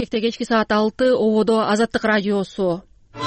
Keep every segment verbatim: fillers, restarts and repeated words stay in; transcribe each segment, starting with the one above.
Кечки саат алты ободо Азаттык радиосу.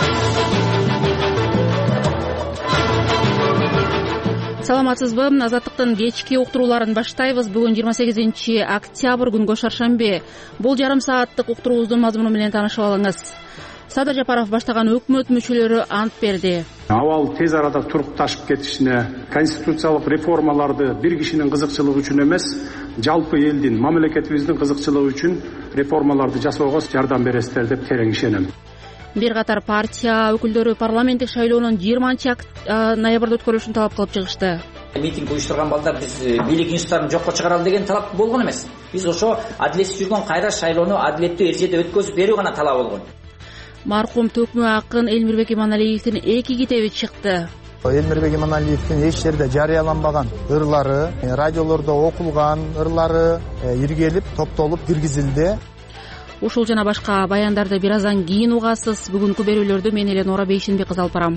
Саламатсызбы? Азаттыктын кечки уктурууларын баштайбыз. Бүгүн жыйырма сегизинчи октябрь күнгө шаршемби. Бул жарым сааттык уктуруубуздун мазмуну менен таанышып алыңыз. Садыр Жапаров баштаган өкмөт мүчөлөрү ант берди. Абал тез арада турукташып кетишине, конституциялык реформаларды бир кишинин кызыкчылыгы үчүн эмес, жалпы элдин, мамлекетибиздин кызыкчылыгы үчүн реформаларды жасоого жардам бересиздер деп терең ишенем. Бир катар партия өкүлдөрү парламенттик шайлоонун жыйырманчы ноябрда өткөрүлүшүн талап кылып чыгышты. Митинг уюштурган балдар биз бийлик институттарын жокко чыгаралы деген талап болгон эмес. Биз ошо адилетсиз жүргөн кайра шайлоону адилеттүү эрежеде өткөзүп берүү гана талап болгон. Маркум төкмө акын Элмирбек Иманалиевдин эки китеби чыкты. Элмирбек Иманалиевдин эч жерде жарыяланбаган ырлары, радиолордо окулган ырлары иргелип, топтолуп киргизилди. Ушул жана башка баяндарды бир аздан кийин угасыз. Бүгүнкү берүүлөрдү мен эле Нора Бейшенбек кызы алып барам.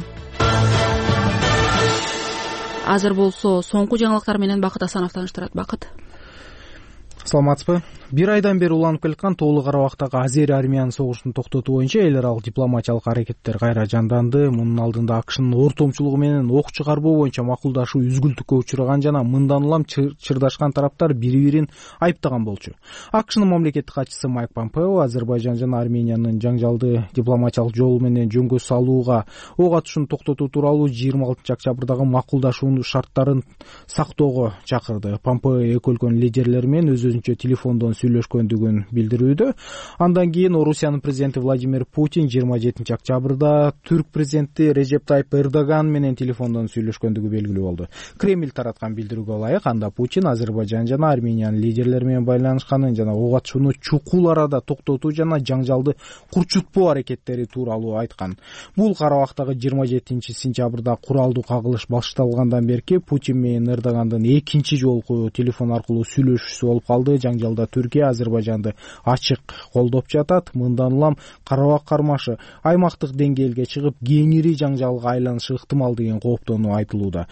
Азыр болсо соңку жаңылыктар менен Бакыт Асанов тааныштырат. Бакыт. Саламатсызбы? Бир айдан бери уланып келаткан Тоолуу Карабактагы Азери-Армян согушун токтотуу боюнча эл аралык дипломатиялык аракеттер кайра жанданды. Мунун алдында АКШнын ортомчулугу менен ок чыгарбоо боюнча макулдашуу үзгүлтүккө учураган жана мындан улам чырдашкан тараптар бири-бирин айыптаган болчу. АКШнын мамлекеттик катчысы Майк Помпео Азербайжан жана Армениянын жаңжалды дипломатиялык жол менен жөнгө салууга ок атышууну токтотуу тууралуу жыйырма алтынчы октябрдагы макулдашуунун шарттарын сактоого чакырды. Помпео эки өлкөнүн лидерлери менен өз өзүнчө телефондон сүйлөшкөндүгүн билдирүүдө. Андан кийин Орусиянын президенти Владимир Путин жыйырма жетинчи октябрда Түрк президенти Режеп Тайып Эрдоган менен телефондон сүйлөшкөндүгү белгилүү болду. Кремль тараткан билдирүүгө ылайык, анда Путин Азербайжан жана Армениянын лидерлери менен байланышканын жана ок атышууну чукул арада токтотуу жана жаңжалды курчутпоо аракеттери тууралуу айткан. Бул Карабактагы жыйырма жетинчи сентябрда куралдуу кагылыш башталгандан берки Путин менен Эрдогандын экинчи жолку телефон аркылуу сүйлөшүүсү болуп калды. Жаңжалда Түркия Азербайжанды ачык колдоп жатат. Мындан улам Карабак кармашы аймактык деңгээлге чыгып, кеңири жаңжалга айланышы ыктымал деген кооптонуу айтылууда.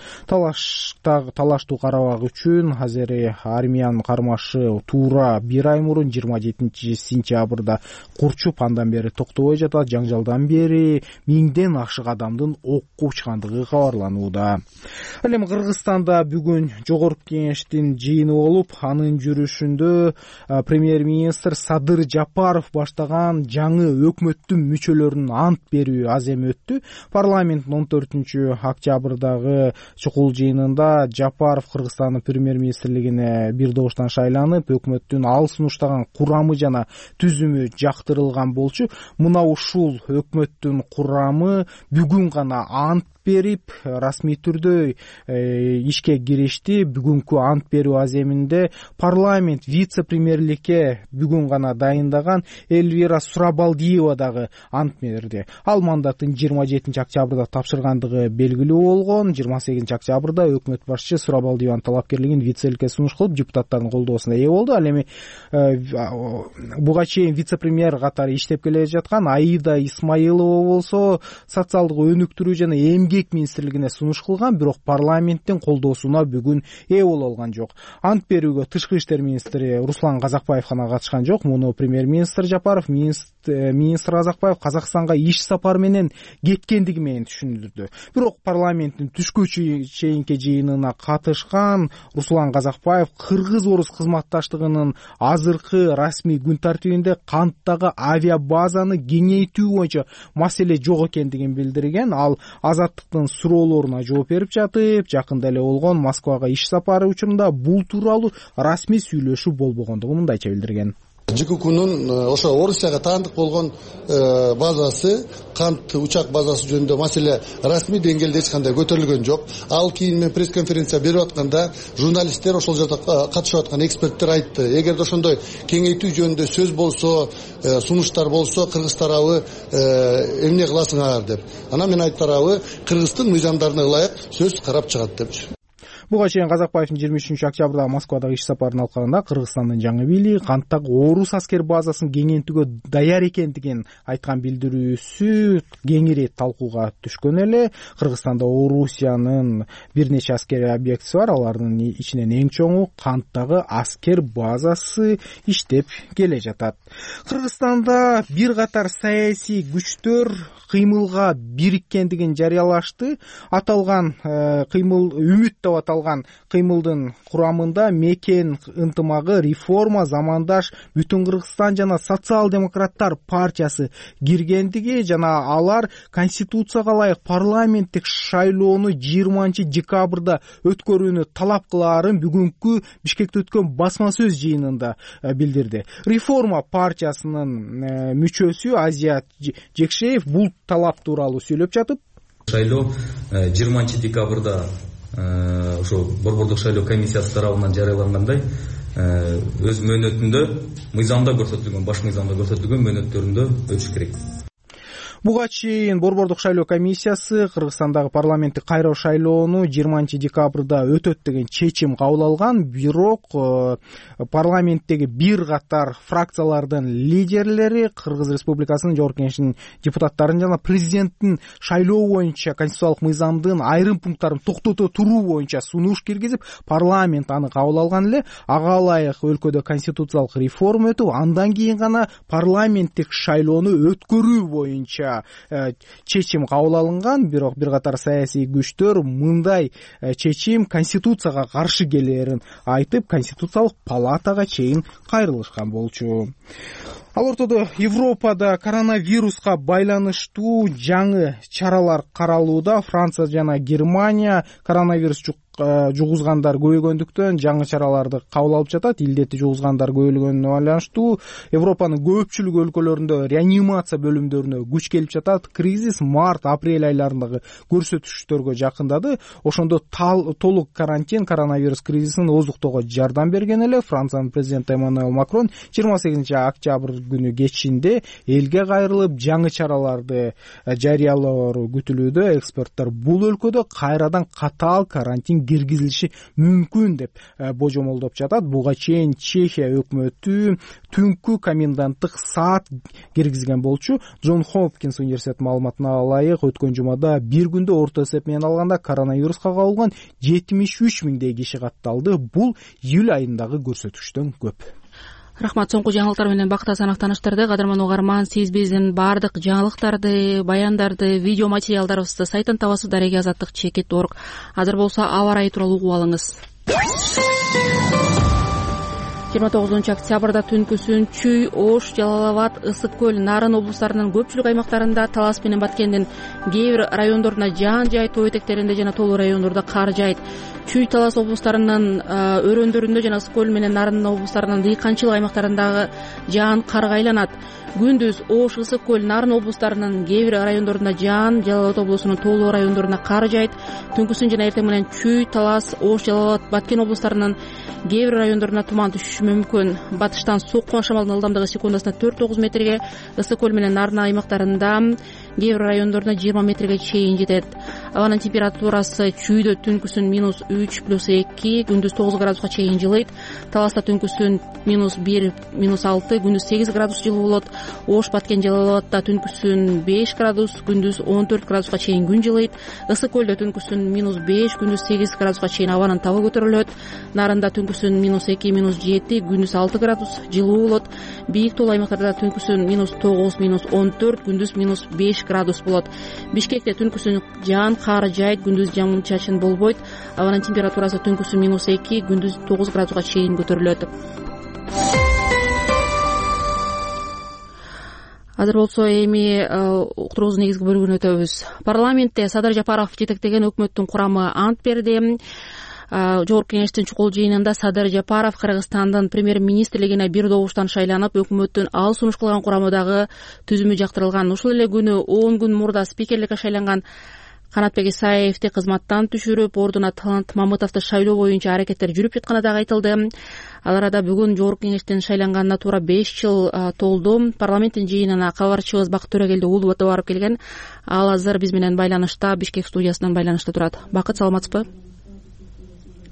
Талаштуу Карабак үчүн Азери-Армян кармашы туура бир ай мурун жыйырма жетинчи сентябрда курчуп, андан бери токтобой жатат. Жаңжалдан бери миңден ашык адамдын окко учкандыгы кабарланууда. Ал эми Кыргызстанда бүгүн жогорку кеңештин жыйыны болуп, анын жүрүшүндө премьер-министр Садыр Жапаров баштаган жаңы өкмөттүн мүчөлөрүнүн ант берүү аз эми өттү. Парламенттин он төртүнчү октябрдагы чукул жыйынында Жапаров Кыргызстандын премьер-министрлигине бир добуштан шайланып, өкмөттүн ал сунуштаган курамы жана түзүмү жактырылган болчу. Мына ушул өкмөттүн курамы бүгүн гана ант берип, расмий түрдө ишке киришти. Бүгүнкү ант берүү аземинде парламент вице-премьерликке бүгүн гана дайындаган Эльвира Сурабалдиева дагы ант берди. Ал мандатын жыйырма жетинчи октябрда тапшыргандыгы белгилүү болгон. жыйырма сегизинчи октябрда өкмөт башчы Сурабалдиеванын талапкерлигин вице-элге сунуш кылып, депутаттардын колдоосуна ээ болду. Ал эми буга чейин вице-премьер катары иштеп келе жаткан Аида Исмаилова болсо социалдык өнүктүрүү жана эмгек министрлигине сунуш кылган, бирок парламенттин колдоосуна бүгүн ээ боло алган жок. Ант берүүгө тышкы иштер министри Руслан Казакбаев гана катышкан жок. Муну премьер-министр Жапаров, министр Казакбаев Казакстанга иш сапар менен кеткендиги менен түшүндүрдү. Бирок парламенттин түшкү чейинки жыйынына катышкан Руслан Казакбаев Кыргыз-Орус кызматташтыгынын азыркы расмий күн тартибинде канттагы авиабазаны кеңейтүү боюнча маселе жок экендигин билдирген. Ал азаттыктын суроолоруна жооп берип жатып, жакында эле болгон Москвага иш сапары учурунда бул тууралуу расмий сүйлөшүү болбогондугун мындайча билдирген. ЖККнун ошо Орусияга таандык болгон базасы, кант учак базасы жөнүндө маселе расмий деңгээлде эч кандай көтөрүлгөн жок. Ал кийин мен пресс-конференция берип атканда журналисттер, ошол жерде катышып аткан эксперттер айтты, эгерде ошондой кеңейтүү жөнүндө сөз болсо, сунуштар болсо, Кыргыз тарабы эмне кыласыңар деп. Анан мен айттым, Кыргыздын мыйзамдарына ылайык сөз карап чыгат депчи. Буга чейин Казакбаевдин жыйырма үчүнчү октябрда Москвадагы иш сапарынын алкагында Кыргызстандын жаңы бийлиги канттагы орус аскер базасын кеңейтүүгө даяр экендигин айткан билдирүүсү кеңири талкууга түшкөн эле. Кыргызстанда Орусиянын бир нече аскерий объектиси бар. Алардын ичинен эң чоңу канттагы аскер базасы иштеп келе жатат. Кыргызстанда бир катар саясий күчтөр кыймылга бириккендигин жарыялашты. Аталган кыймыл үмүт деп аталган кыймылдын курамында Мекен ынтымагы, Реформа, Замандаш, Бүтүн Кыргызстан жана Социал-демократтар партиясы киргендиги жана алар конституцияга ылайык парламенттик шайлоону жыйырманчы декабрда өткөрүүнү талап кылаарын бүгүнкү Бишкекте өткөн басма сөз жыйынында билдирди. Реформа партиясынын мүчөсү Азият Жекшеев бул талап тууралуу сүйлөп жатып, шайлоо жыйырманчы декабрда ошо борбордук шайлоо комиссиясы тарабынан жарыялангандай өз мөөнөтүндө мыйзамда көрсөтүлгөн, баш мыйзамда көрсөтүлгөн мөөнөттөрүндө өтүш керек. Буга чейин борбордук шайлоо комиссиясы Кыргызстандагы парламенттик кайра шайлоону жыйырманчы декабрда өтөт деген чечим кабыл алган, бирок парламенттеги бир катар фракциялардын лидерлери Кыргыз Республикасынын Жогорку Кеңешинин депутаттарын жана президенттин шайлоо боюнча конституциялык мыйзамдын айрым пункттарын токтото туруу боюнча сунуш киргизип, парламент аны кабыл алган эле. Ага ылайык өлкөдө конституциялык реформа өтүп, андан кийин гана парламенттик шайлоону өткөрүү боюнча чечим кабыл алынган. Бирок бир катар саясий күчтөр мындай чечим конституцияга каршы келерин айтып, конституциялык палатага чейин кайрылышкан болчу. Ал ортодо Европада коронавируска байланыштуу жаңы чаралар каралууда. Франция жана Германия коронавирус жугузгандар көбөйгөндүктөн жаңы чараларды кабыл алып жатат. Илдети жугузгандар көбөйгөнүнө байланыштуу Европанын көпчүлүк өлкөлөрүндө реанимация бөлүмдөрүнө күч келип жатат. Кризис март, апрель айларындагы көрсөтүштөргө жакындады. Ошондо толук карантин коронавирус кризисин оздуктоого жардам берген эле. Франциянын президенти Эммануэль Макрон жыйырма сегизинчи октябрь күнү кечинде элге кайрылып жаңы чараларды жарыялоору күтүлүүдө. Эксперттер бул өлкөдө кайрадан катаал карантин киргизилиши мүмкүн деп божомолдоп жатат. Буга чейин Чехия өкмөтү түнкү коменданттык саат киргизген болчу. Джон Хопкинс университетинин маалыматына ылайык өткөн жумада бир күндө орто эсеп менен алганда коронавируска кабылган жетимиш үч миңдей киши катталды. Бул июль айындагы көрсөтүчтөн көп. Рахмат, соңку жаңылыктар менен Бакыт Асанов таныштырды. Кадырман угарман, сиз биздин баардык жаңылыктарды, баяндарды, видео материалдарыбызды сайттан табасыз. Дареги азаттык чекит орг. Азыр болсо аба ырайы тууралуу угуп алыңыз. жыйырма тогузунчу октябрда түнкүсүн Чүй, Ош, Жалал Абад, Ысык көл, Нарын облустарынын көпчүлүк аймактарында, Талас менен Баткендин кээ бир райондорунда жаан жай, тоо этектеринде жана тоолуу райондордо кар жайт. Чүй, Талас облустарынын өрөөндөрүндө жана Ысык көл менен Нарын облустарынын дыйканчылык аймактарындагы жаан карга айланат. Күндүз Ош, Ысык көл, Нарын облустарынын кээ бир райондорунда жаан, Жалал Абад облусунун тоолуу райондоруна кар жайт. Түнкүсүн жана эртең менен Чүй, Талас, Ош, Жалал Абад, Баткен облустарынын кээ бир райондоруна туман түшүшү мүмкүн. Батыштан соккун шамалдын ылдамдыгы секундасына төрт тогуз метрге, Ысык көл менен Нарын аймактарында кээ бир райондорунда жыйырма метрге чейин жетет. Абанын температурасы Чүйдө түнкүсүн минус үч плюс эки, күндүз тогуз градуска чейин жылыйт. Таласта түнкүсүн минус бир, минус алты, күндүз сегиз градус жылуу болот. Ош, Баткен, Жалал Абадта түнкүсүн беш градус, күндүз он төрт градуска чейин күн жылыйт. Ысык көлдө түнкүсүн минус беш, күндүз сегиз градуска чейин абанын табы көтөрүлөт. Нарында түнкүсүн минус эки, минус жети, күндүз алты градус жылуу болот. Бийик тоолуу аймактарда түнкүсүн минус тогуз, минус он төрт, күндүз минус беш градус болот. Бишкекте түнкүсүн жаан кар жайт, күндүз жауын чачын болбойт. Абанын температурасы түнкүсүн минус эки, күндүз тогуз градуска чейин көтөрүлөт. Азыр болсо эми уктуруубуздун негизги бөлүгүнө өтөбүз. Парламентте Садыр Жапаров жетектеген өкмөттүн курамы ант берди. Жогорку Кеңештин чукул жыйынында Садыр Жапаров Кыргызстандын премьер-министрлигине бир добуштан шайланып, өкмөттүн ал сунуш кылган курамындагы түзүмү жактырылган. Ушул эле күнү он күн мурда спикерликке шайланган Канатбек Исаевди кызматтан түшүрүп, ордуна Талант Мамытовду шайлоо боюнча аракеттер жүрүп жатканы дагы айтылды. Ал арада бүгүн Жогорку Кеңештин шайланганына туура беш жыл толду. Парламенттин жыйынына кабарчыбыз Бакыт Төрөгелди уулу барып келген. Ал азыр биз менен байланышта, Бишкек студиясынан байланышта турат. Бакыт, саламатсызбы?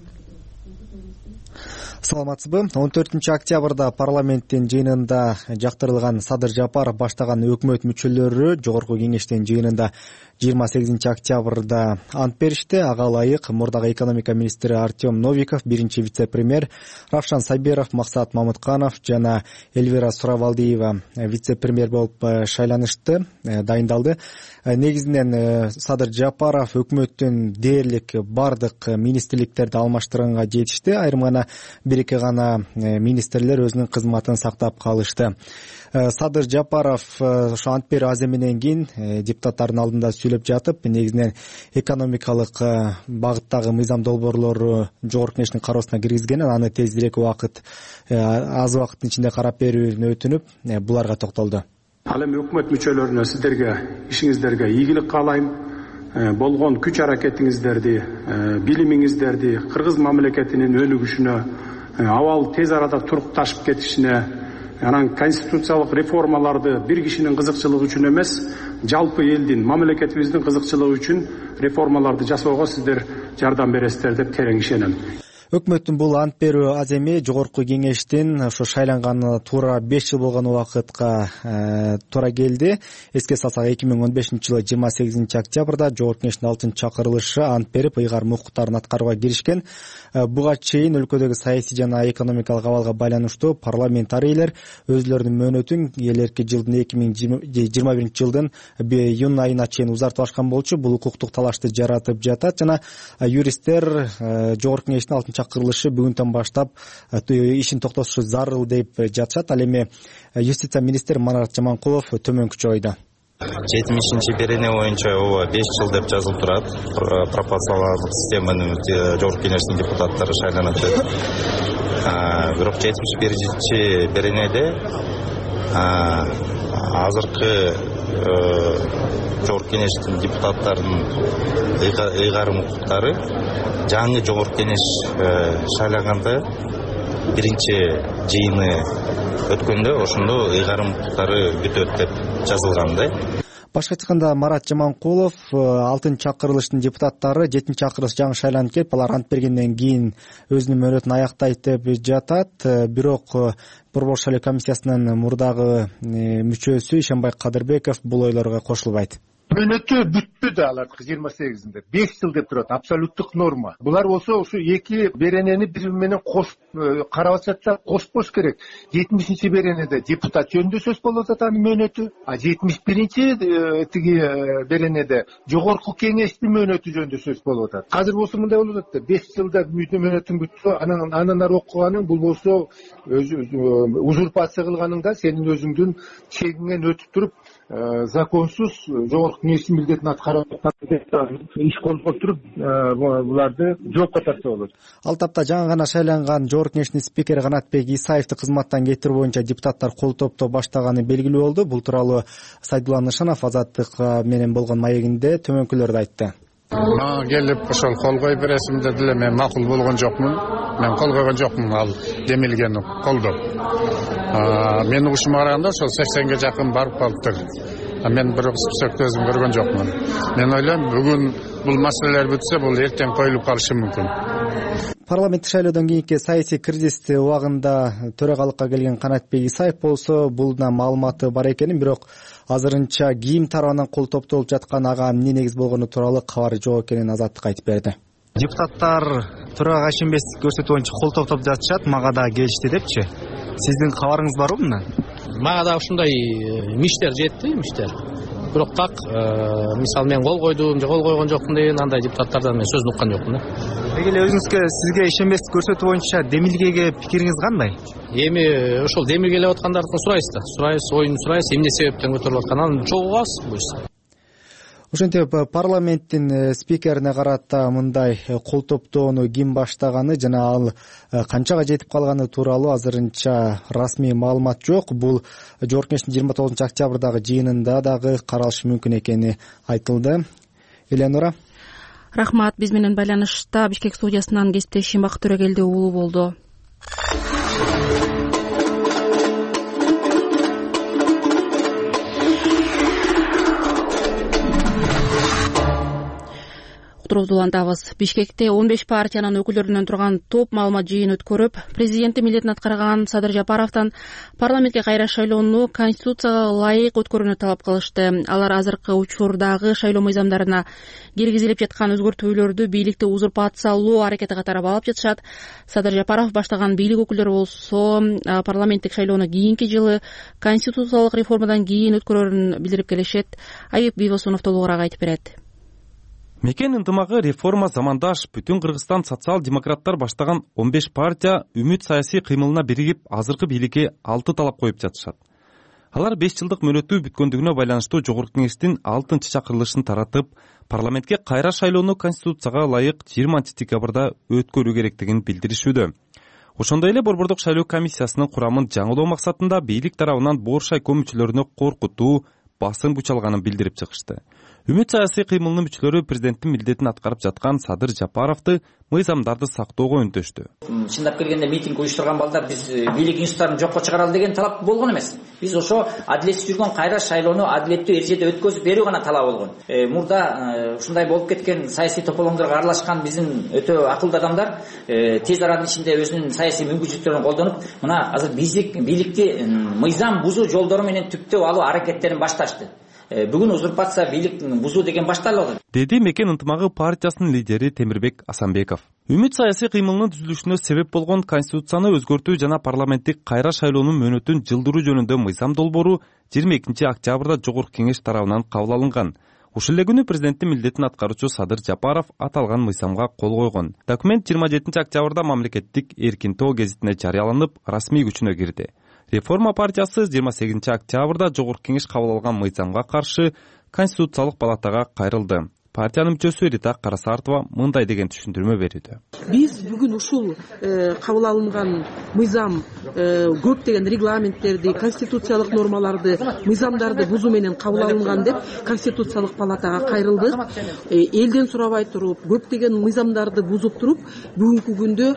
Саламатсызбы? он төртүнчү октябрда парламенттин жыйынында жактырылган Садыр Жапаров баштаган өкмөт мүчөлөрү Жогорку кеңештин жыйынында жыйырма сегизинчи октябрда ант беришти. Ага ылайык мурдагы экономика министри Артем Новиков, биринчи вице-премьер Равшан Сабиров, Максат Мамытканов жана Эльвира Суравалдиева вице-премьер болуп шайланышты, дайындалды. Негизинен Садыр Жапаров өкмөттүн дээрлик бардык министрликтерди алмаштырганга жетишти. Айрым гана бир-эки гана министрлер өзүнүн кызматын сактап калышты. Садыр Жапаров ошо ант берүү аземинен кийин депутаттардын алдында сүйлөп жатып, негизинен экономикалык багыттагы мыйзам долбоорлору Жогорку кеңештин кароосуна киргизгенин, аны тезирээк убакыт, аз убакыттын ичинде карап берүүнү өтүнүп, буларга токтолду. Ал эми өкмөт мүчөлөрүнө сиздерге, ишиңиздерге ийгилик каалайм. Болгон күч аракетиңиздерди, билимиңиздерди кыргыз мамлекетинин өнүгүшүнө, абал тез арада турукташып кетишине, анан конституциялык реформаларды бир кишинин кызыкчылыгы үчүн эмес, жалпы элдин, мамлекетибиздин кызыкчылыгы үчүн реформаларды жасоого сиздер жардам бересиздер деп терең ишенем. Өкмөттүн бул ант берүү аземи Жогорку кеңештин ошо шайланганына туура беш жыл болгон убакытка туура келди. Эске салсак, эки миң он бешинчи жылы жыйырма сегизинчи октябрда Жогорку кеңештин алтынчы чакырылышы ант берип, ыйгарым укуктарын аткарууга киришкен. Буга чейин өлкөдөгү саясий жана экономикалык абалга байланыштуу парламентарийлер өзүлөрүнүн мөөнөтүн келерки жылдын эки миң жыйырма биринчи жылдын июнь айына чейин узартып ашкан болчу. Бул укуктук талашты жаратып жатат жана юристтер Жогорку кеңештин алтынчы чакырылышы бүгүндөн баштап ишин токтотушу зарыл деп жатышат. Ал эми юстиция министри Марат Жаманкулов төмөнкүчө ойдо. жетимишинчи берене боюнча ооба беш жыл деп жазылып турат. Пропорционалдык системанын Жогорку кеңештин депутаттары шайланат деп. Бирок жетимиш биринчи беренеде азыркы Жогорку кеңештин депутаттарынын ыйгарым укуктары жаңы Жогорку кеңеш шайланганда биринчи жыйыны өткөндө ошондо ыйгарым укуктары бүтөт деп жазылган да. Башка айтканда, Марат Жаманкулов алтынчы чакырылыштын депутаттары жетинчи чакырылыш жаңы шайланып келип, алар ант бергенден кийин өзүнүн мөөнөтүн аяктайт деп жатат. Бирок Борбор шайлоо комиссиясынын мурдагы мүчөсү Ишенбай Кадырбеков бул ойлорго кошулбайт. Мөөнөтү бүттү алардыкы жыйырма сегизинде. беш жыл деп турат, абсолюттук норма. Булар болсо ушу эки беренени бири менен кошуп карап атышат, кошпош керек. жетимишинчи беренеде депутат жөнүндө сөз болуп атат анын мөөнөтү, а жетимиш биринчи тиги беренеде Жогорку кеңештин мөөнөтү жөнүндө сөз болуп атат. Азыр болсо мындай болуп атат да, беш жылда мөөнөтүң бүттү, анан андан ары окуганың бул болсо узурпация кылганың да, сенин өзүңдүн чегиңен өтүп туруп законсуз Жогорку кеңештин милдетин аткарып иш козгоп туруп буларды жоопко тартса болот. Ал тапта жаңы гана шайланган Жогорку кеңештин спикери Канатбек Исаевди кызматтан кетирүү боюнча депутаттар кол топтоо баштаганы белгилүү болду. Бул тууралуу Сайдулла Нышанов Азаттык менен болгон маегинде төмөнкүлөрдү айтты. Мага келип ошол кол коюп бересиң деди эле, мен макул болгон жокмун. Мен кол койгон жокмун ал демилген колдоп. Менин угушума караганда ошол сексенге жакын барып калыптыр. Мен бирок списокто өзүм көргөн жокмун. Мен ойлойм, бүгүн бул маселелер бүтсө, бул эртең коюлуп калышы мүмкүн. Парламенттик шайлоодон кийинки саясий кризисти убагында төрагалыкка келген Канатбек Исаев болсо булда маалыматы бар экенин, бирок азырынча ким тарабынан кол топтолуп жаткан, ага эмне негиз болгону тууралуу кабар жок экенин Азаттыкка айтып берди. Депутаттар төрага ишенбестик көрсөтүү боюнча кол топтоп жатышат, мага да келишти депчи. Сиздин кабарыңыз барбы мындан? Мага да ушундай миштер жетти, миштер. Бирок так, мисалы мен кол койдум, же кол койгон жокмун деген андай депутаттардан мен сөзүн уккан жокмун да. Эгер өзүңүзгө сизге ишенбестик көрсөтүү боюнча демилгеге пикириңиз кандай? Эми ошол демилгелеп аткандардын сурайсыз да. Сурайсыз, оюн сурайсыз, эмне себептен көтөрүлүп атканын чогугабыз буюрса. Ошентип парламенттин спикерине карата мындай кол топтоону ким баштаганы жана ал канчага жетип калганы тууралуу азырынча расмий маалымат жок. Бул Жогорку кеңештин жыйырма тогузунчу октябрдагы жыйынында дагы каралышы мүмкүн экени айтылды. Эленора. Рахмат. Биз менен байланышта Бишкек студиясынан кесиптешим Бакыт Төрөгелди уулу болду. отурубузду улантабыз. Бишкекте он беш партиянын өкүлдөрүнөн турган топ маалымат жыйын өткөрүп, президенттик милдетин аткарган Садыр Жапаровдон парламентке кайра шайлоону конституцияга ылайык өткөрүүнү талап кылышты. Алар азыркы учурдагы шайлоо мыйзамдарына киргизилип жаткан өзгөртүүлөрдү бийликти узурпациялоо аракети катары баалап жатышат. Садыр Жапаров баштаган бийлик өкүлдөрү болсо парламенттик шайлоону кийинки жылы конституциялык реформадан кийин өткөрөрүн билдирип келишет. Айып Бийбосунов толугураак айтып берет. Мекен ынтымагы реформа замандаш бүтүн Кыргызстан социал-демократтар баштаган он беш партия үмүт саясий кыймылына биригип азыркы бийликке алты талап коюп жатышат. Алар беш жылдык мөөнөтү бүткөндүгүнө байланыштуу жогорку кеңештин алтынчы чакырылышын таратып, парламентке кайра шайлоону конституцияга ылайык жыйырманчы декабрда өткөрүү керектигин билдиришүүдө. Ошондой эле Борбордук шайлоо комиссиясынын курамын жаңылоо максатында бийлик тарабынан Боршайком мүчөлөрүнө коркутуу, басым күч алганын билдирип чыгышты. Үмүт саясий кыймылынын мүчөлөрү президенттин милдетин аткарып жаткан Садыр Жапаровду мыйзамдарды сактоого үндөштү. Чындап келгенде митинг уюштурган балдар биз бийлик институттарын жокко чыгаралы деген талап болгон эмес. Биз ошо адилетсиз жүргөн кайра шайлоону адилеттүү эрежеде өткөзүп берүү гана талап болгон. Э, мурда ушундай болуп кеткен саясий тополоңдорго аралашкан биздин өтө акылдуу адамдар э, тез аранын ичинде өзүнүн саясий мүмкүнчүлүктөрүн колдонуп, мына азыр биздик бийликти мыйзам бузуу жолдору менен түптөп алуу аракеттерин башташты. Бүгүн узурпация бийлик бузуу деген башталды, деди Мекен ынтымагы партиясынын лидери Темирбек Асанбеков. Үмүт саясий кыймылынын түзүлүшүнө себеп болгон конституцияны өзгөртүү жана парламенттик кайра шайлоонун мөөнөтүн жылдыруу жөнүндө мыйзам долбоору жыйырма экинчи октябрда жогорку кеңеш тарабынан кабыл алынган. Ушул эле күнү президенттин милдетин аткаруучу Садыр Жапаров аталган мыйзамга кол койгон. Документ жыйырма жетинчи октябрда мамлекеттик Эркин тоо гезитине жарыяланып, расмий күчүнө кирди. Реформа партиясы жыйырма сегизинчи октябрда жогорку кеңеш кабыл алган мыйзамга каршы Конституциялык палатага кайрылды. Партиянын мүчөсү Рита Карасартова мындай деген түшүндүрмө берүүдө. Биз бүгүн ушул кабыл алынган мыйзам көптөгөн регламенттерди, конституциялык нормаларды, мыйзамдарды бузуу менен кабыл алынган деп Конституциялык палатага кайрылдык. Элден сурабай туруп, көптөгөн мыйзамдарды бузуп туруп, бүгүнкү күндө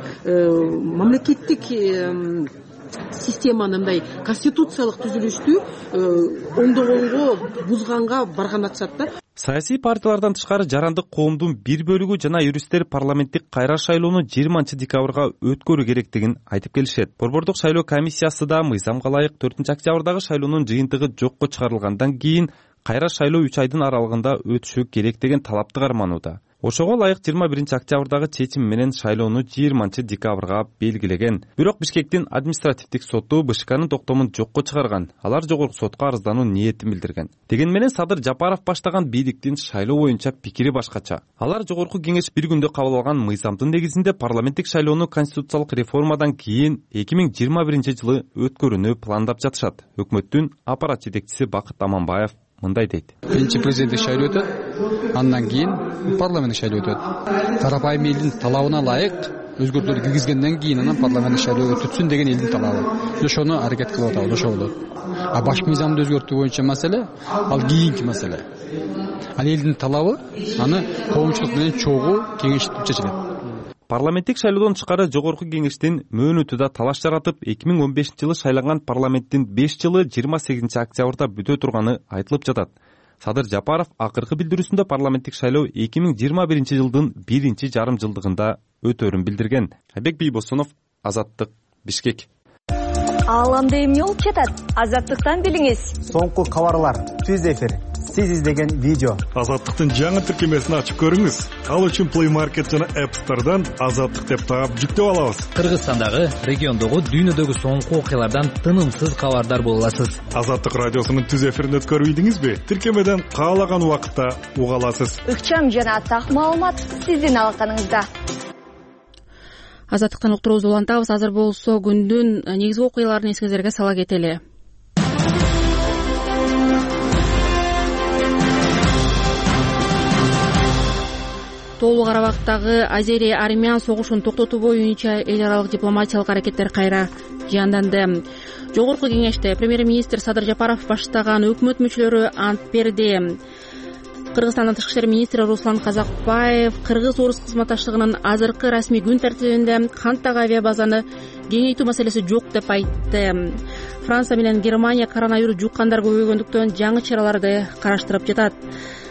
мамлекеттик системаны мындай конституциялык түзүлүштү оңдогонго, бузганга барган атышат да. Саясий партиялардан тышкары жарандык коомдун бир бөлүгү жана юристтер парламенттик кайра шайлоону жыйырманчы декабрга өткөрүү керектигин айтып келишет. Борбордук шайлоо комиссиясы да мыйзамга ылайык төртүнчү октябрдагы шайлоонун жыйынтыгы жокко чыгарылгандан кийин кайра шайлоо үч айдын аралыгында өтүшү керек деген талапты карманууда. Ошого ылайык жыйырма биринчи октябрдагы чечим менен шайлоону жыйырманчы декабрга белгилеген. Бирок Бишкектин административдик соту БШКнын токтомун жокко чыгарган. Алар жогорку сотко арыздануу ниетин билдирген. Деген менен Садыр Жапаров баштаган бийликтин шайлоо боюнча пикири башкача. Алар жогорку кеңеш бир күндө кабыл алган мыйзамдын негизинде парламенттик шайлоону конституциялык реформадан кийин эки миң жыйырма биринчи жылы өткөрүүнү пландап жатышат. Өкмөттүн аппарат жетекчиси Бакыт Аманбаев мындай дейт. Биринчи президенттик шайлоо өтөт, андан кийин парламенттик шайлоо өтөт. Тарапайым элдин талабына ылайык өзгөртүүлөр киргизгенден кийин анан парламенттик шайлоо өтүтсүн деген элдин талабы. Ошону аракет кылып атабыз, ошо болот. А баш мыйзамды өзгөртүү боюнча маселе ал кийинки маселе. Ал элдин талабы, аны коомчулук менен чогуу кеңешип чечилет. Парламенттик шайлоодон тышкары жогорку кеңештин мөөнөтү да талаш жаратып, эки миң он бешинчи жылы шайланган парламенттин беш жылы жыйырма сегизинчи октябрда бүтө турганы айтылып жатат. Садыр Жапаров акыркы билдирүүсүндө парламенттик шайлоо эки миң жыйырма биринчи жылдын биринчи жарым жылдыгында өтөрүн билдирген. Айбек Бийбосунов, Азаттык, Бишкек. Ааламда эмне болуп жатат? Азаттыктан билиңиз. Соңку кабарлар, түз эфир, сиз издеген видео. Азаттыктын жаңы тиркемесин ачып көрүңүз. Ал үчүн Play Market жана App Store'дан Азаттык деп таап жүктөп алабыз. Кыргызстандагы, региондогу, дүйнөдөгү соңку окуялардан тынымсыз кабардар боло аласыз. Азаттык радиосунун түз эфирин өткөрүп ийдиңизби? Тиркемеден каалаган убакытта уга аласыз. Ыкчам жана так маалымат сиздин алаканыңызда. Азаттыктан уктуруубузду улантабыз. Азыр болсо күндүн негизги окуяларын эсиңиздерге сала кетели. Тоолуу Карабактагы Азери-Армян согушун токтотуу боюнча эл аралык дипломатиялык аракеттер кайра жанданды. Жогорку кеңеште премьер-министр Садыр Жапаров баштаган өкмөт мүчөлөрү ант берди. Кыргызстандын тышкы иштер министри Руслан Казакбаев Кыргыз-Орус кызматташтыгынын азыркы расмий күн тартибинде канттагы авиабазаны кеңейтүү маселеси жок деп айтты. Франция менен Германия коронавирус жуккандар көбөйгөндүктөн жаңы чараларды караштырып жатат.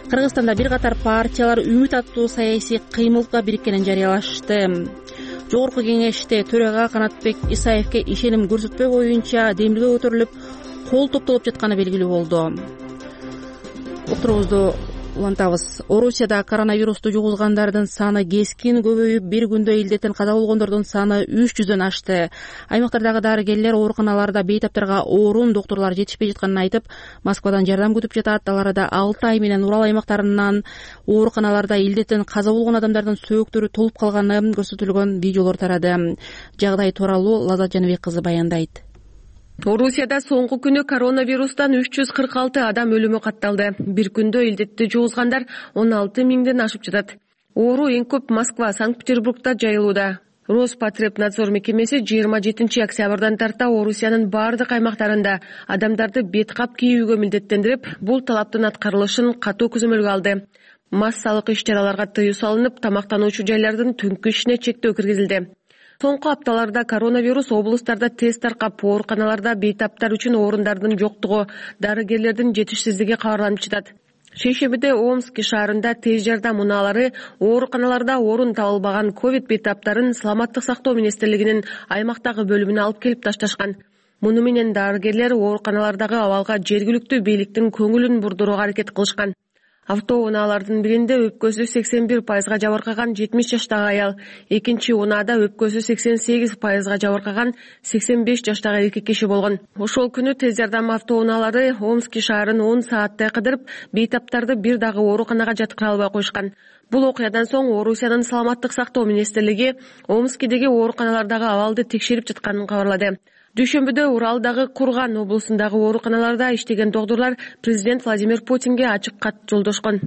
Кыргызстанда бир катар партиялар үмүт аттуу саясий кыймылга бириккенин жарыялашты. Жогорку кеңеште төрага Канатбек Исаевке ишеним көрсөтпөө боюнча демилге көтөрүлүп, кол топтолуп жатканы белгилүү болду. Уктуруубузду улантабыз. Орусияда коронавирусту жугузгандардын саны кескин көбөйүп, бир күндө илдеттен каза болгондордун саны үч жүздөн ашты. Аймактардагы дарыгерлер ооруканаларда бейтаптарга орун, доктурлар жетишпей жатканын айтып, Москвадан жардам күтүп жатат. Ал арада алты ай менен Урал аймактарынан ооруканаларда илдеттен каза болгон адамдардын сөөктөрү толуп калганы көрсөтүлгөн видеолор тарады. Жагдай тууралуу Лазат Жаныбек кызы баяндайт. Орусияда соңку күнү коронавирустан үч жүз кырк алты адам өлүмү катталды. Бир күндө илдетти жугузгандар он алты миңден ашып жатат. Оору эң көп Москва, Санкт-Петербургда жайылууда. Роспотребнадзор мекемеси жыйырма жетинчи октябрдан тарта Орусиянын бардык аймактарында адамдарды бет кап кийүүгө милдеттендирип, бул талаптын аткарылышын катуу көзөмөлгө алды. Массалык иш-чараларга тыюу салынып, тамактануучу жайлардын түнкү ишине чектөө киргизилди. Соңку апталарда коронавирус облустарда тез таркап, ооруканаларда бейтаптар үчүн орундардын жоктугу, дарыгерлердин жетишсиздиги кабарланып жатат. Шейшембиде Омск шаарында тез жардам унаалары ооруканаларда орун табылбаган ковид бейтаптарын Саламаттык сактоо министрлигинин аймактагы бөлүмүнө алып келип ташташкан. Муну менен дарыгерлер ооруканалардагы абалга жергиликтүү бийликтин көңүлүн бурдурууга аракет кылышкан. Автоунаалардын биринде өпкөсү сексен бир пайызга жабыркаган жетимиш жаштагы аял, экинчи унаада өпкөсү сексен сегиз пайызга жабыркаган сексен беш жаштагы эки киши болгон. Ошол күнү тез жардам автоунаалары Омск шаарын он сааттай кыдырып, бейтаптарды бир дагы ооруканага жаткыра албай коюшкан. Бул окуядан соң Орусиянын Саламаттык сактоо министрлиги Омскидеги ооруканалардагы абалды текшерип жатканын кабарлады. Дүйшөмбүдө Уралдагы Курган облусундагы ооруканаларда иштеген доктурлар президент Владимир Путинге ачык кат жолдошкон.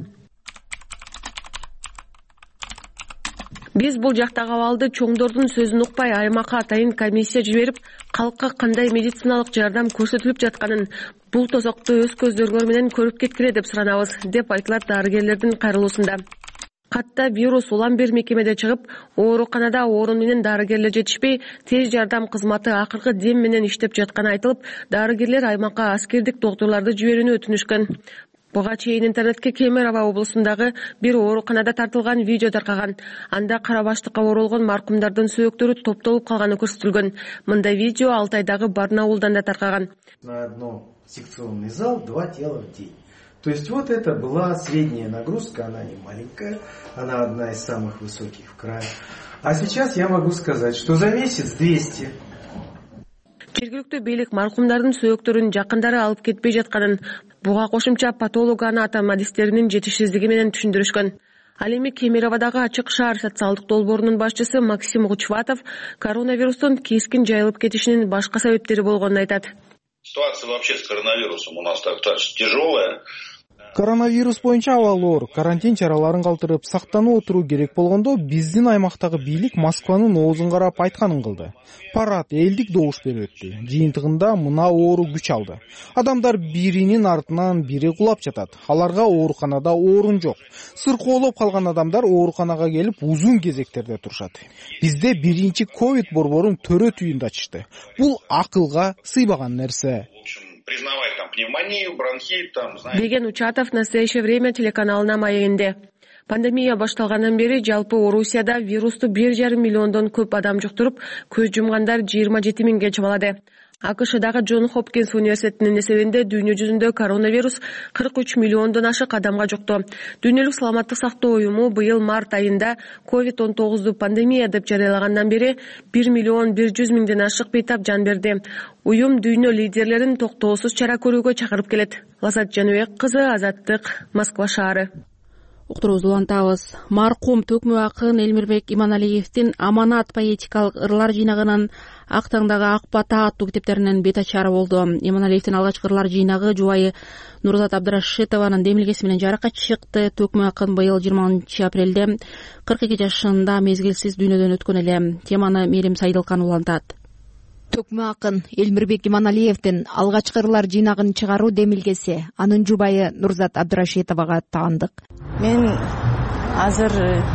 Биз бул жактагы абалды чоңдордун сөзүн укпай, аймакка атайын комиссия жиберип, калкка кандай медициналык жардам көрсөтүлүп жатканын, бул тозокту өз көздөрүңөр менен көрүп кеткиле деп суранабыз, деп айтылат дарыгерлердин кайрылуусунда. Катта вирус улам бир мекемеде чыгып, ооруканада орун менен дарыгерлер жетишпей, тез жардам кызматы акыркы дем менен иштеп жатканы айтылып, дарыгерлер аймакка аскердик доктурларды жиберүүнү өтүнүшкөн. Буга чейин интернетке Кемерово облусундагы бир ооруканада тартылган видео таркаган. Анда кара баштыкка оролгон маркумдардын сөөктөрү топтолуп калганы көрсөтүлгөн. Мындай видео Алтайдагы Барнаулдан да таркаган. На одно секционный зал два тела в день. То есть вот это была средняя нагрузка, она не маленькая, она одна из самых высоких в крае. А сейчас я могу сказать, что за месяц двести. Жергиликтүү бийлик маркумдардын сөөктөрүн жакындары алып кетпей жатканын, буга кошумча патологоанатомисттеринин жетишсиздиги менен түшүндүрүшкөн. Ал эми Кемероводагы ачык шаар социалдык долбоорунун башчысы Максим Гучватов коронавирустун кескин жайылып кетишинин башка себептери болгонун айтат. Ситуация вообще с коронавирусом у нас так тяжелая. Коронавирус боюнча абал оор, карантин чараларын калтырып, сактанып отуруу керек болгондо биздин аймактагы бийлик Москванын оозун карап айтканын кылды. Парад элдик добуш берип өттү. Жыйынтыгында мына оору күч алды. Адамдар биринин артынан бири кулап жатат. Аларга ооруканада орун жок. Сыркоолоп калган адамдар ооруканага келип узун кезектерде турушат. Бизде биринчи ковид борборун төрө түйүндө ачышты. Бул акылга сыйбаган нерсе. Признавать там пневмонию, бронхит, там, знаете. Деген Учатов в настоящее время телеканалына маегинде. Пандемия башталгандан бери жалпы Орусияда вирусту бир жарым миллиондон көп адам жуктуруп, көз жумгандар жыйырма жети миңге чабалады. АКШдагы Джон Хопкинс университетинин эсебинде дүйнө жүзүндө коронавирус кырк үч миллиондон ашык адамга жукту. Дүйнөлүк саламаттык сактоо уюму быйыл март айында ковид он тогузду пандемия деп жарыялагандан бери бир миллион бир жүз миңден ашык бейтап жан берди. Уюм дүйнө лидерлерин токтоосуз чара көрүүгө чакырып келет. Лазат Жаныбек кызы, Азаттык, Москва шаары. Уктуруубузду улантабыз. Маркум төкмө акын Элмирбек Иманалиевдин Аманат поэтикалык ырлар жыйнагынын Ак таңдагы ак бата аттуу китептеринен бет ачары болду. Иманалиевдин алгачкы ырлар жыйнагы жубайы Нурзат Абдрашитованын демилгеси менен жарыкка чыкты. Төкмө акын быйыл жыйырманчы апрелде кырк эки жашында мезгилсиз дүйнөдөн өткөн эле. Теманы Мерим Сайдылкан улантат. Төкмө акын Элмирбек Иманалиевдин алгачкы ырлар жыйнагын чыгаруу демилгеси анын жубайы Нурзат Абдрашитовага таандык. Мен азыр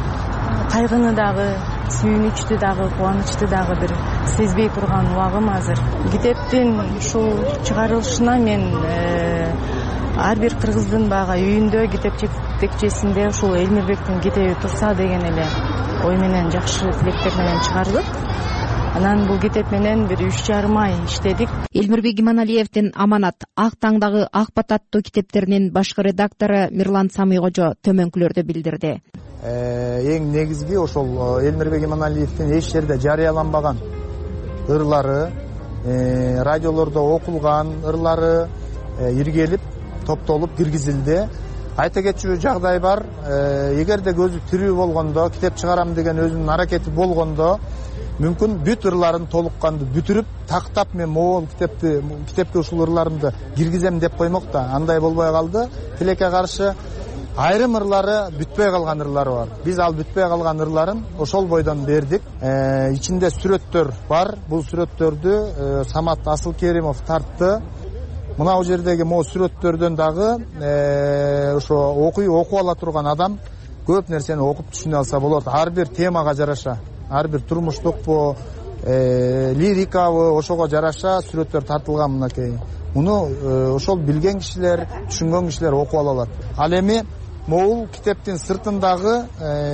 кайгыны дагы, сүйүнүчтү дагы, кубанычты дагы бир сезбей турган убагым азыр. Китептин ушул чыгарылышына мен ар бир кыргыздын баягы үйүндө китепчекчесинде ушул Элмирбектин китеби турса деген эле ой менен, жакшы тилектер менен чыгардык. Анан бул китеп менен бир үч жарым ай иштедик. Элмирбек Иманалиевдин Аманат ак таңдагы ак бат аттуу китептеринин башкы редактору Мирлан Самыйкожо төмөнкүлөрдү билдирди. Эң негизги ошол Элмирбек Иманалиевдин эч жерде жарыяланбаган ырлары, радиолордо окулган ырлары иргелип, топтолуп киргизилди. Айта кетчү жагдай бар. Эгерде көзү тирүү болгондо, китеп чыгарам деген өзүнүн аракети болгондо, мүмкүн бүт ырларын толукканды бүтүрүп, тактап мен могул китепти, китепке ушул ырларымды киргизем деп коймок да. Андай болбой калды. Тилекке каршы айрым ырлары бүтпөй калган ырлары бар. Биз ал бүтпөй калган ырларын ошол бойдон бердик. Ичинде сүрөттөр бар. Бул сүрөттөрдү Самат Асылкеримов тартты. Мына жердеги могу сүрөттөрдөн дагы ошо окуй окуп ала турган адам көп нерсени окуп түшүнө алса болот. Ар бир темага жараша, ар бир турмуштукпу, лирикабы ошого жараша сүрөттөр тартылган мынакей. Муну ошол билген кишилер, түшүнгөн кишилер окуп ала алат. Ал эми могул китептин сыртындагы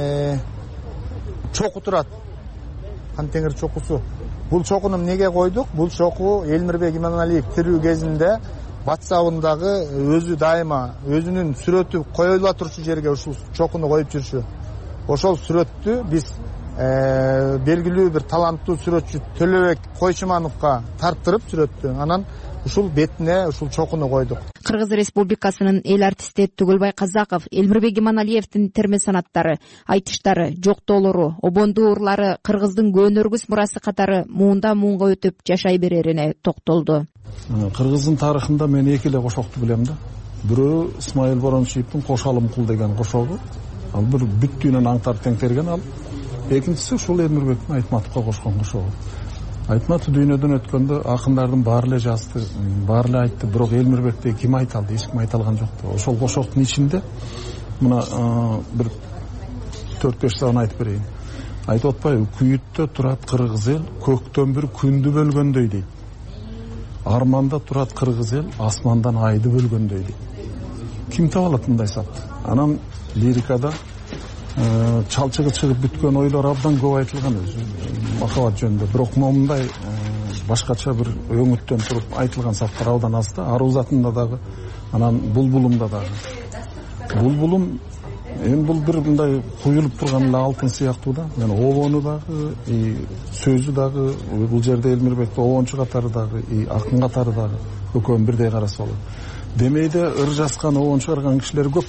чоку турат. Кантеңир чокусу. Бул чокуну эмнеге койдук? Бул чоку Элмирбек Иманалиев тирүү кезинде WhatsApp-ындагы өзү дайыма өзүнүн сүрөтү коюла турчу жерге ушул чокуну коюп жүрчү. Ошол сүрөттү биз белгилүү бир таланттуу сүрөтчү Төлөбек Койчумановго тарттырып сүрөттү. Анан ушул бетине ушул чокуну койдук. Кыргыз Республикасынын эл артисти Түгөлбай Казаков Элмирбек Иманалиевдин терме санаттары, айтыштары, жоктоолору, обондуу ырлары кыргыздын көнөргүс мурасы катары муунда муунга өтүп жашай берерине токтолду. Кыргыздын тарыхында мен эки эле кошокту билем да. Бирөө Исмаил Борончиевдин Кошалым кул деген кошогу. Ал бир бүттүүнөн аңтар теңтерген ал. Экинчиси ушул Элмирбектин Айтматовго кошкон кошогу. Айтматов дүйнөдөн өткөндө акындардын баары эле жазды, баары эле айтты, бирок Элмирбекти ким айта алды, эч ким айта алган жок. Ошол кошоктун ичинде мына бир төрт беш сабын айтып берейин. Айтып атпайбы, күйүттө турат кыргыз эл, көктөн бир күндү бөлгөндөй дейт. Арманда турат кыргыз эл, асмандан айды бөлгөндөй дейт. Ким таба алат мындай сапты? Анан лирикада чалчыгы чыгып бүткөн ойлор абдан көп айтылган өзү махабат жөнүндө. Бирок момундай башкача бир өңүттөн туруп айтылган саптар абдан аз да. Аруу затында дагы, анан булбулумда дагы. Булбулум эми бул бир мындай куюлуп турган эле алтын сыяктуу да. Мен обону дагы, сөзү дагы, бул жерде Элмирбекти обончу катары дагы, акын катары дагы экөөнүн бирдей караса болот. Демейде ыр жазган, обон чыгарган кишилер көп.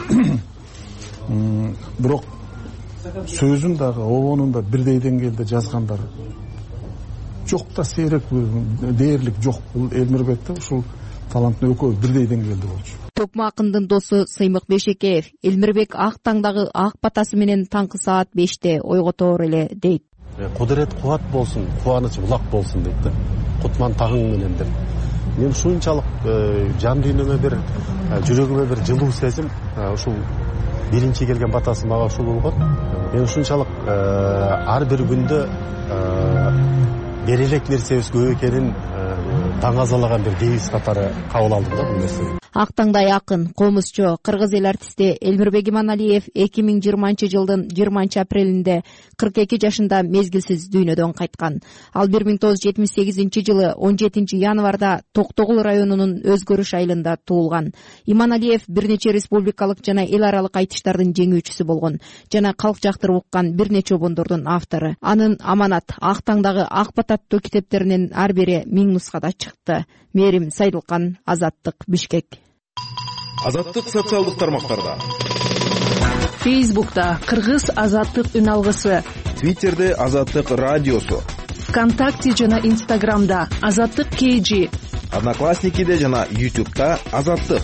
Бирок сөзүн дагы, обонун да бирдей деңгээлде жазгандар жок да, сейрек дээрлик жок. Бул Элмирбекте ушул таланттын экөө бирдей деңгээлде болчу. Токмо акындын досу Сыймык Бешекеев Элмирбек ак таңдагы ак батасы менен таңкы саат беште ойготоор эле дейт. Кудурет кубат болсун, кубаныч булак болсун дейт да. Кутман тагың менен деп. Мен ушунчалык жан дүйнөмө бир, жүрөгүмө бир жылуу сезим, ушул биринчи келген батасы мага ушул болгон. Мен ушунчалык ар бир күндө беререк нерсебиз көп экенин таңазалаган бир девиз катары кабыл алдым да бул нерсени. Ак таңдай акын, комузчу, кыргыз эл артисти Элмирбек Иманалиев эки миң жыйырманчы жылдын жыйырманчы апрелинде кырк эки жашында мезгилсиз дүйнөдөн кайткан. Ал бир миң тогуз жүз жетимиш сегизинчи жылы он жетинчи январда Токтогул районунун Өзгөрүш айылында туулган. Иманалиев бир нече республикалык жана эл аралык айтыштардын жеңүүчүсү болгон жана калк жактырып уккан бир нече обондордун автору. Анын Аманат, ак таңдагы ак бат аттуу китептеринин ар бири миң нускада чыкты. Мерим Сайдылкан, Азаттык, Бишкек. Азаттык социалдык тармактарда. Фейсбукта Кыргыз Азаттык үн алгысы. Твиттерде Азаттык радиосу. ВКонтакте жана Инстаграмда Азаттык кей джи. Одноклассникиде жана Ютубта Азаттык.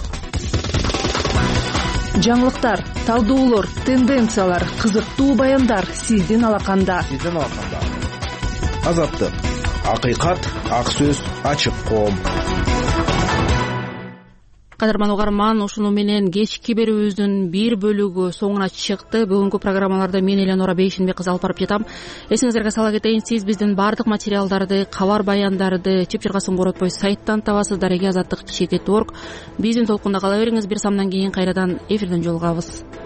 Жаңылыктар, талдоолор, тенденциялар, кызыктуу баяндар сиздин алаканда. Сиздин алаканда. Азаттык. Акыйкат, ак сөз, ачык коом. кадырман угарман, ушуну менен кечки берүүбүздүн бир бөлүгү соңуна чыкты. Бүгүнкү программаларды мен Эленора Бейшенбек кызы алып барып жатам. Эсиңиздерге сала кетейин, сиз биздин баардык материалдарды, кабар баяндарды Чыпчыргасын Коротпой сайттан табасыздар. Азаттык чекит точка орг. Биздин толкунда кала бериңиз. Бир самдан кийин кайрадан эфирден жолугабыз.